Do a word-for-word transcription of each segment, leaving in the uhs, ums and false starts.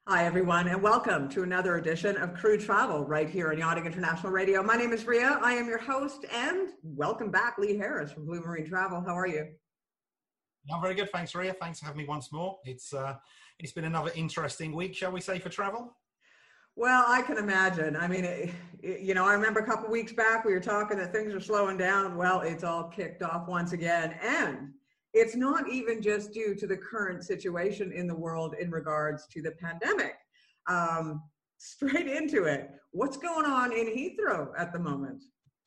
Hi, everyone, and welcome to another edition of Crew Travel right here on Yachting International Radio. My name is Ria. I am your host, and welcome back, Lee Harris from Blue Marine Travel. How are you? I'm very good. Thanks, Ria. Thanks for having me once more. It's uh, it's been another interesting week, shall we say, for travel? Well, I can imagine. I mean, it, it, you know, I remember a couple weeks back we were talking that things are slowing down. Well, it's all kicked off once again, and it's not even just due to the current situation in the world in regards to the pandemic. Um, straight into it. What's going on in Heathrow at the moment?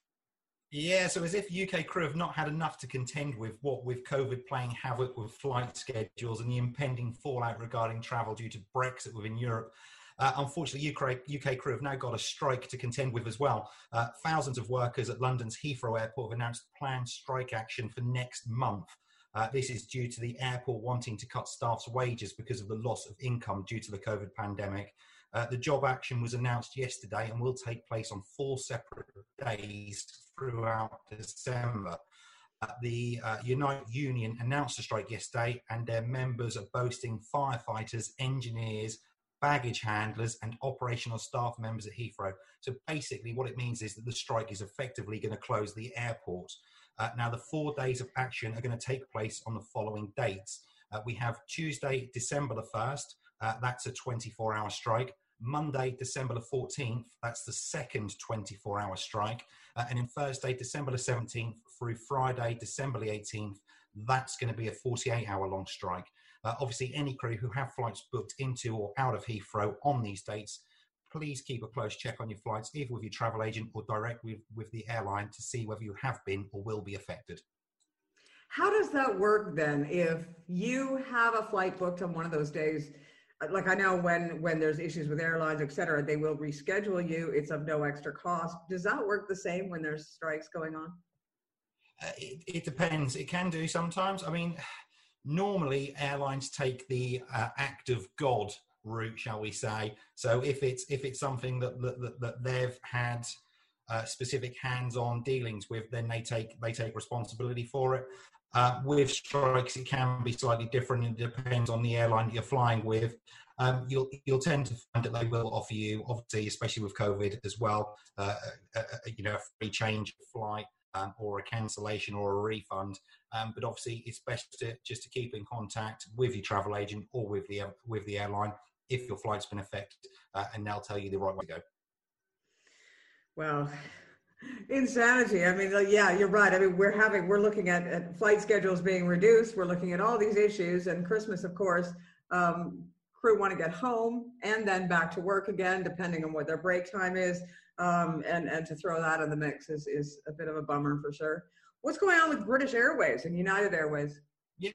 Yeah, so as if U K crew have not had enough to contend with, what with COVID playing havoc with flight schedules and the impending fallout regarding travel due to Brexit within Europe. Uh, unfortunately, U K, U K crew have now got a strike to contend with as well. Uh, thousands of workers at London's Heathrow Airport have announced planned strike action for next month. Uh, this is due to the airport wanting to cut staff's wages because of the loss of income due to the COVID pandemic. Uh, the job action was announced yesterday and will take place on four separate days throughout December. Uh, the uh, Unite Union announced the strike yesterday, and their members are boasting firefighters, engineers, baggage handlers and operational staff members at Heathrow. So basically what it means is that the strike is effectively going to close the airport. Uh, now, the four days of action are going to take place on the following dates. Uh, we have Tuesday, December the first, uh, that's a twenty-four hour strike. Monday, December the fourteenth, that's the second twenty-four hour strike. Uh, and then Thursday, December the seventeenth through Friday, December the eighteenth, that's going to be a forty-eight hour long strike. Uh, obviously, any crew who have flights booked into or out of Heathrow on these dates, please keep a close check on your flights, either with your travel agent or direct with, with the airline to see whether you have been or will be affected. How does that work then? If you have a flight booked on one of those days, like I know when, when there's issues with airlines, et cetera, they will reschedule you. It's of no extra cost. Does that work the same when there's strikes going on? Uh, it, it depends. It can do sometimes. I mean, normally airlines take the uh, act of God route, shall we say. So if it's if it's something that that, that they've had uh, specific hands-on dealings with, then they take they take responsibility for it. Uh, with strikes, it can be slightly different. It depends on the airline that you're flying with. Um, you'll you'll tend to find that they will offer you, obviously, especially with COVID as well, uh, a, a, you know, a free change of flight. Um, or a cancellation or a refund, um, but obviously it's best to just to keep in contact with your travel agent or with the with the airline if your flight's been affected, uh, and they'll tell you the right way to go. Well, insanity. I mean, yeah, you're right. I mean, we're having we're looking at, at flight schedules being reduced. We're looking at all these issues, and Christmas, of course. Um, crew want to get home and then back to work again, depending on what their break time is. Um, and, and to throw that in the mix is, is a bit of a bummer for sure. What's going on with British Airways and United Airways? Yeah,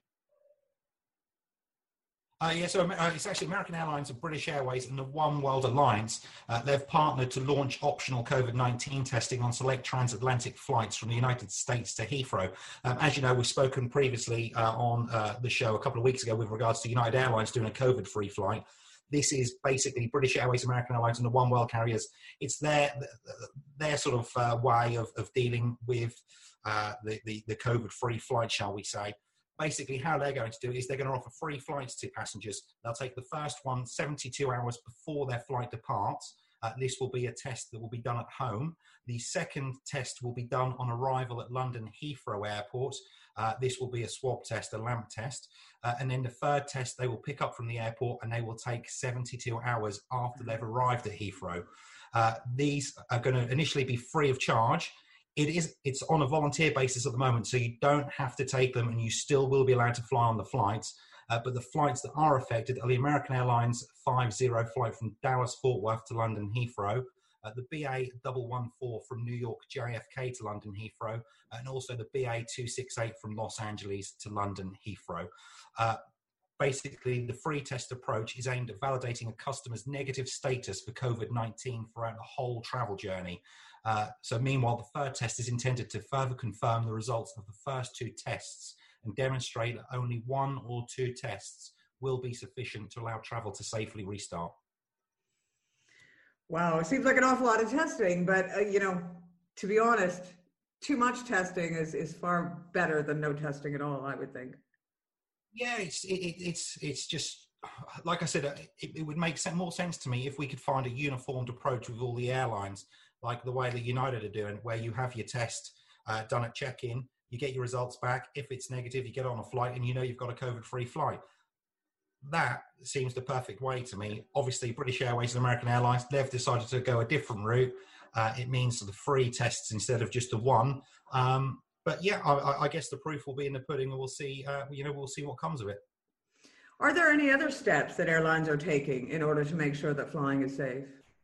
uh, yeah so uh, it's actually American Airlines and British Airways and the One World Alliance. Uh, they've partnered to launch optional COVID nineteen testing on select transatlantic flights from the United States to Heathrow. Um, as you know, we've spoken previously uh, on uh, the show a couple of weeks ago with regards to United Airlines doing a COVID-free flight. This is basically British Airways, American Airlines, and the One World carriers. It's their their sort of uh, way of, of dealing with uh, the, the, the COVID-free flight, shall we say. Basically, how they're going to do it is they're going to offer free flights to passengers. They'll take the first one seventy-two hours before their flight departs. Uh, this will be a test that will be done at home. The second test will be done on arrival at London Heathrow Airport. Uh, this will be a swab test, a lamp test. Uh, and then the third test they will pick up from the airport and they will take seventy-two hours after they've arrived at Heathrow. Uh, these are going to initially be free of charge. It is, it's on a volunteer basis at the moment, so you don't have to take them and you still will be allowed to fly on the flights. Uh, but the flights that are affected are the American Airlines five zero flight from Dallas-Fort Worth to London Heathrow, uh, the B A one one four from New York J F K to London Heathrow, and also the B A two six eight from Los Angeles to London Heathrow. Uh, basically, the free test approach is aimed at validating a customer's negative status for COVID nineteen throughout the whole travel journey. Uh, so meanwhile, the third test is intended to further confirm the results of the first two tests and demonstrate that only one or two tests will be sufficient to allow travel to safely restart. Wow, it seems like an awful lot of testing, but uh, you know, to be honest, too much testing is, is far better than no testing at all, I would think. Yeah, it's it, it's it's just like I said, it, it would make more sense to me if we could find a uniformed approach with all the airlines, like the way that United are doing, where you have your test uh, done at check-in, you get your results back. If it's negative, you get on a flight and you know you've got a COVID-free flight. That seems the perfect way to me. Obviously, British Airways and American Airlines, they've decided to go a different route. Uh, it means the free tests instead of just the one. Um, but yeah, I, I guess the proof will be in the pudding, and we'll see. Uh, you know, we'll see what comes of it. Are there any other steps that airlines are taking in order to make sure that flying is safe?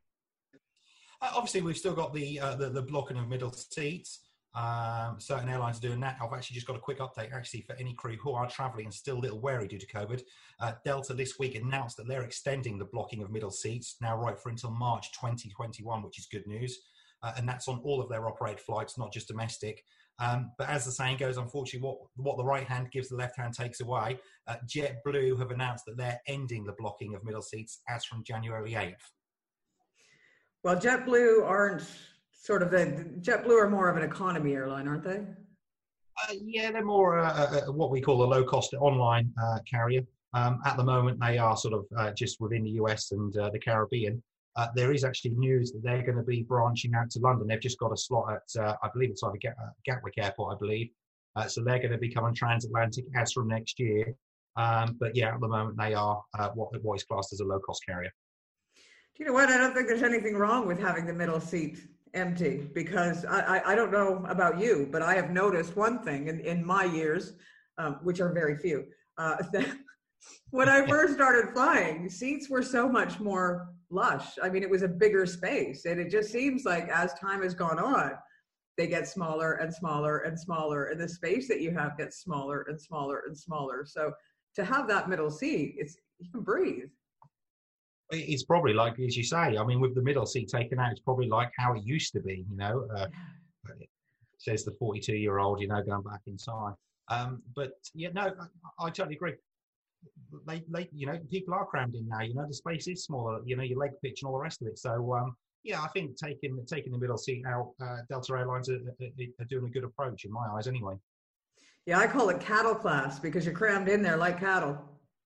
Uh, obviously, we've still got the, uh, the the blocking of middle seats. Um, certain airlines are doing that. I've actually just got a quick update actually for any crew who are travelling and still a little wary due to COVID. Uh, Delta this week announced that they're extending the blocking of middle seats now right for until March twenty twenty-one, which is good news. Uh, and that's on all of their operated flights, not just domestic. Um, but as the saying goes, unfortunately, what, what the right hand gives, the left hand takes away. Uh, JetBlue have announced that they're ending the blocking of middle seats as from January eighth. Well, JetBlue aren't sort of a, JetBlue are more of an economy airline, aren't they? Uh, yeah, they're more uh, uh, what we call a low-cost online uh, carrier. Um, at the moment, they are sort of uh, just within the U S and uh, the Caribbean. Uh, there is actually news that they're going to be branching out to London. They've just got a slot at, uh, I believe it's either Gat- uh, Gatwick Airport, I believe. Uh, so they're going to be coming transatlantic as from next year. Um, but yeah, at the moment, they are uh, what, what is classed as a low-cost carrier. Do you know what? I don't think there's anything wrong with having the middle seat empty, because I, I, I don't know about you, but I have noticed one thing in, in my years, um, which are very few, uh, that when I first started flying, seats were so much more lush. I mean, it was a bigger space, and it just seems like as time has gone on, they get smaller and smaller and smaller, and the space that you have gets smaller and smaller and smaller. So to have that middle seat, it's you can breathe. It's probably like, as you say, I mean, with the middle seat taken out, it's probably like how it used to be, you know, uh, says the forty-two-year-old, you know, going back in time. Um, but, yeah, no, I, I totally agree. They, they, you know, people are crammed in now, you know, the space is smaller, you know, your leg pitch and all the rest of it. So, um, yeah, I think taking taking the middle seat out, uh, Delta Airlines are, are doing a good approach in my eyes anyway. Yeah, I call it cattle class because you're crammed in there like cattle.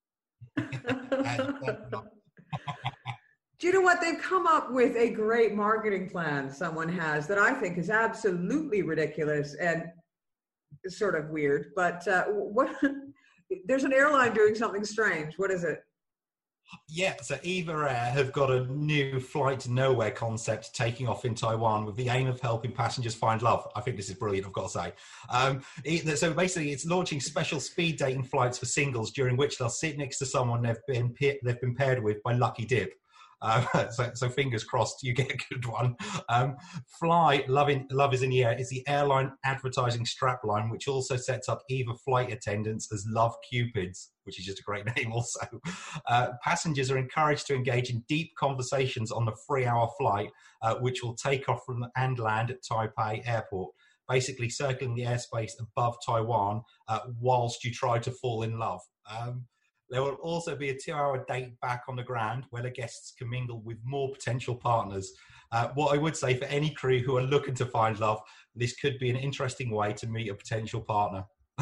Do you know what? They've come up with a great marketing plan, someone has, that I think is absolutely ridiculous and sort of weird. But uh, what? There's an airline doing something strange. What is it? Yeah, so Eva Air have got a new flight to nowhere concept taking off in Taiwan with the aim of helping passengers find love. I think this is brilliant, I've got to say. Um, it, so basically, it's launching special speed dating flights for singles during which they'll sit next to someone they've been they've been paired with by lucky dip. Uh, so, so fingers crossed you get a good one. Um, Fly, love, in, love is in the air, is the airline advertising strapline, which also sets up Eva flight attendants as love cupids, which is just a great name also. Uh, passengers are encouraged to engage in deep conversations on the three-hour flight, uh, which will take off from and land at Taipei Airport, basically circling the airspace above Taiwan uh, whilst you try to fall in love. Um, There will also be a two-hour date back on the ground where the guests can mingle with more potential partners. Uh, what I would say for any crew who are looking to find love, this could be an interesting way to meet a potential partner.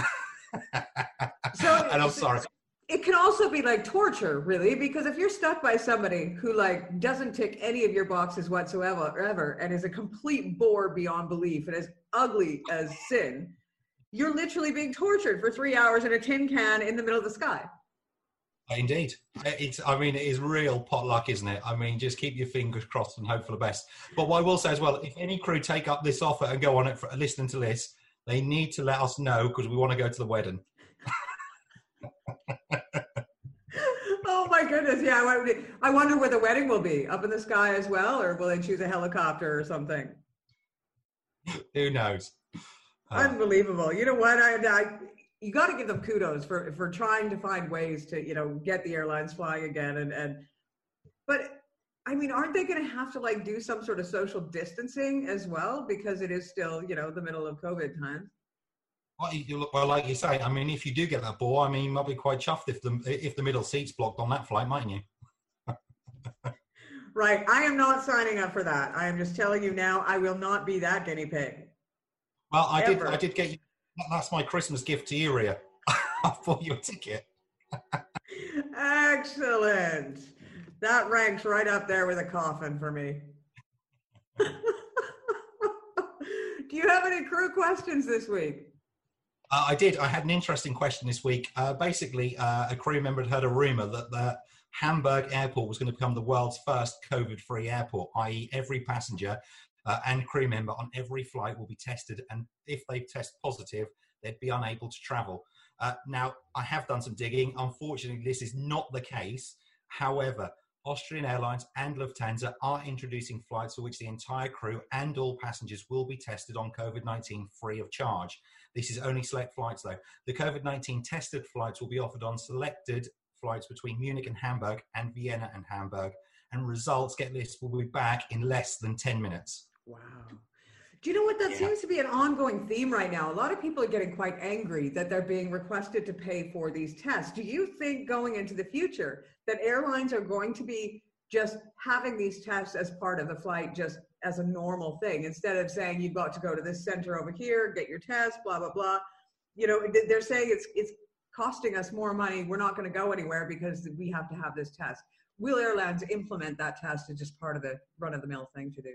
So, and I'm sorry. It can also be like torture, really, because if you're stuck by somebody who like doesn't tick any of your boxes whatsoever, ever, and is a complete bore beyond belief and as ugly as sin, you're literally being tortured for three hours in a tin can in the middle of the sky. Indeed. It's, I mean, it is real potluck, isn't it? I mean, just keep your fingers crossed and hope for the best. But what I will say as well, if any crew take up this offer and go on it for listening to this, they need to let us know because we want to go to the wedding. Oh my goodness. Yeah. I wonder where the wedding will be, up in the sky as well, or will they choose a helicopter or something? Who knows? Uh, Unbelievable. You know what? I, I you got to give them kudos for, for trying to find ways to, you know, get the airlines flying again. And, and, but I mean, aren't they going to have to like do some sort of social distancing as well? Because it is still, you know, the middle of COVID times. Well, you, well, like you say, I mean, if you do get that ball, I mean, you might be quite chuffed if the, if the middle seat's blocked on that flight, mightn't you? Right. I am not signing up for that. I am just telling you now, I will not be that guinea pig. Well, I Ever. did, I did get you. That's my Christmas gift to you, Ria. I bought you a ticket. Excellent. That ranks right up there with a coffin for me. Do you have any crew questions this week? Uh, I did. I had an interesting question this week. Uh, basically, uh, a crew member had heard a rumor that the Hamburg airport was going to become the world's first COVID-free airport, that is every passenger uh, and crew member on every flight will be tested, and if they test positive, they'd be unable to travel. Uh, now, I have done some digging. Unfortunately, this is not the case. However, Austrian Airlines and Lufthansa are introducing flights for which the entire crew and all passengers will be tested on COVID nineteen free of charge. This is only select flights, though. The COVID nineteen tested flights will be offered on selected flights between Munich and Hamburg and Vienna and Hamburg, and results, get this, will be back in less than ten minutes. Wow. Do you know what? That Yeah. seems to be an ongoing theme right now. A lot of people are getting quite angry that they're being requested to pay for these tests. Do you think going into the future that airlines are going to be just having these tests as part of the flight, just as a normal thing, instead of saying you've got to go to this center over here, get your test, blah, blah, blah? You know, they're saying it's it's costing us more money. We're not going to go anywhere because we have to have this test. Will airlines implement that test as just part of the run-of-the-mill thing to do?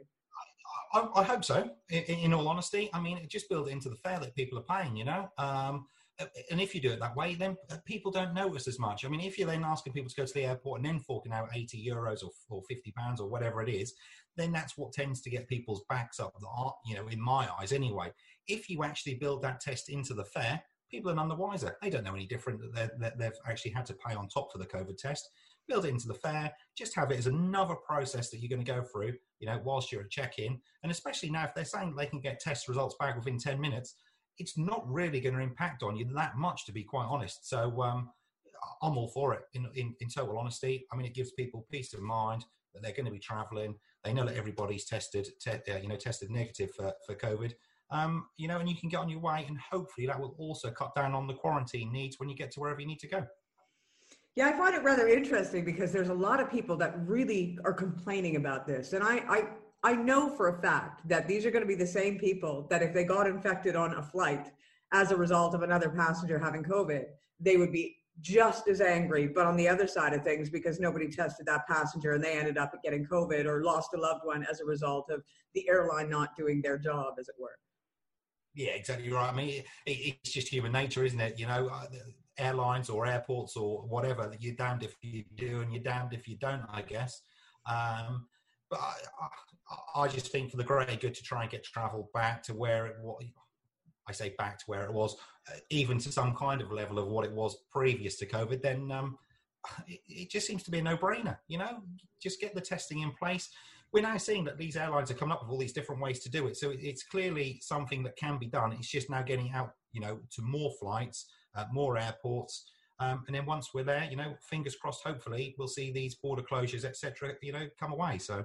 I, I hope so, in, in all honesty. I mean, just build it into the fare that people are paying, you know? Um, and if you do it that way, then people don't notice as much. I mean, if you're then asking people to go to the airport and then forking out eighty euros or, or fifty pounds or whatever it is, then that's what tends to get people's backs up, you know, in my eyes anyway. If you actually build that test into the fare, people are none the wiser. They don't know any different that, that they've actually had to pay on top for the COVID test. Build it into the fare, just have it as another process that you're going to go through, you know, whilst you're at check-in. And especially now, if they're saying they can get test results back within ten minutes, it's not really going to impact on you that much, to be quite honest. So um, I'm all for it, in, in, in total honesty. I mean, it gives people peace of mind that they're going to be traveling. They know that everybody's tested, te- uh, you know, tested negative for, for COVID. Um, you know, and you can get on your way, and hopefully that will also cut down on the quarantine needs when you get to wherever you need to go. Yeah, I find it rather interesting because there's a lot of people that really are complaining about this. And I, I, I know for a fact that these are going to be the same people that if they got infected on a flight as a result of another passenger having COVID, they would be just as angry, but on the other side of things, because nobody tested that passenger and they ended up getting COVID or lost a loved one as a result of the airline not doing their job, as it were. Yeah, exactly right. I mean, it, it, it's just human nature, isn't it? You know, uh, airlines or airports or whatever, you're damned if you do and you're damned if you don't, I guess. Um, but I, I, I just think for the greater good to try and get travel back to where it was, I say back to where it was, uh, even to some kind of level of what it was previous to COVID, then um, it, it just seems to be a no-brainer, you know? Just get the testing in place. We're now seeing that these airlines are coming up with all these different ways to do it. So it's clearly something that can be done. It's just now getting out, you know, to more flights, uh, more airports. Um, and then once we're there, you know, fingers crossed, hopefully we'll see these border closures, et cetera, you know, come away. So.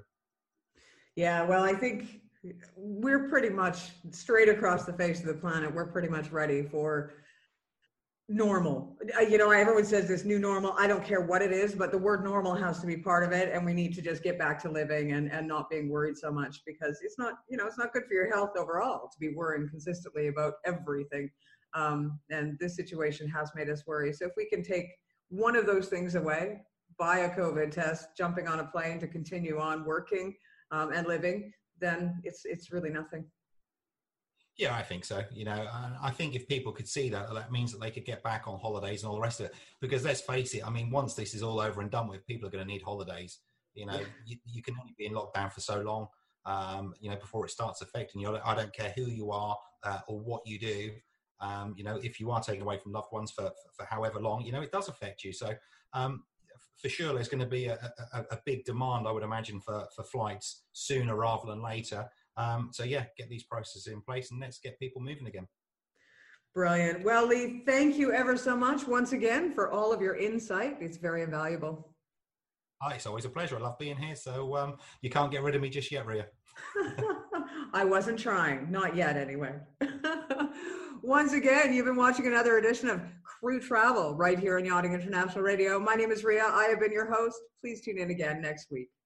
Yeah, well, I think we're pretty much straight across the face of the planet. We're pretty much ready for normal. You know, everyone says this new normal. I don't care what it is, but the word normal has to be part of it. And we need to just get back to living and, and not being worried so much, because it's not, you know, it's not good for your health overall to be worrying consistently about everything. Um, and this situation has made us worry. So if we can take one of those things away, buy a COVID test, jumping on a plane to continue on working um, and living, then it's it's really nothing. Yeah, I think so. You know, I think if people could see that, that means that they could get back on holidays and all the rest of it. Because let's face it, I mean, once this is all over and done with, people are going to need holidays. You know, you, you can only be in lockdown for so long, um, you know, before it starts affecting you. I don't care who you are uh, or what you do. Um, you know, if you are taken away from loved ones for, for, for however long, you know, it does affect you. So um, for sure, there's going to be a, a, a big demand, I would imagine, for, for flights sooner rather than later. Um, so yeah, get these processes in place and let's get people moving again. Brilliant. Well, Lee, thank you ever so much once again for all of your insight. It's very invaluable. Oh, it's always a pleasure. I love being here. So um, you can't get rid of me just yet, Ria. I wasn't trying, not yet anyway. Once again, you've been watching another edition of Crew Travel right here on Yachting International Radio. My name is Ria. I have been your host. Please tune in again next week.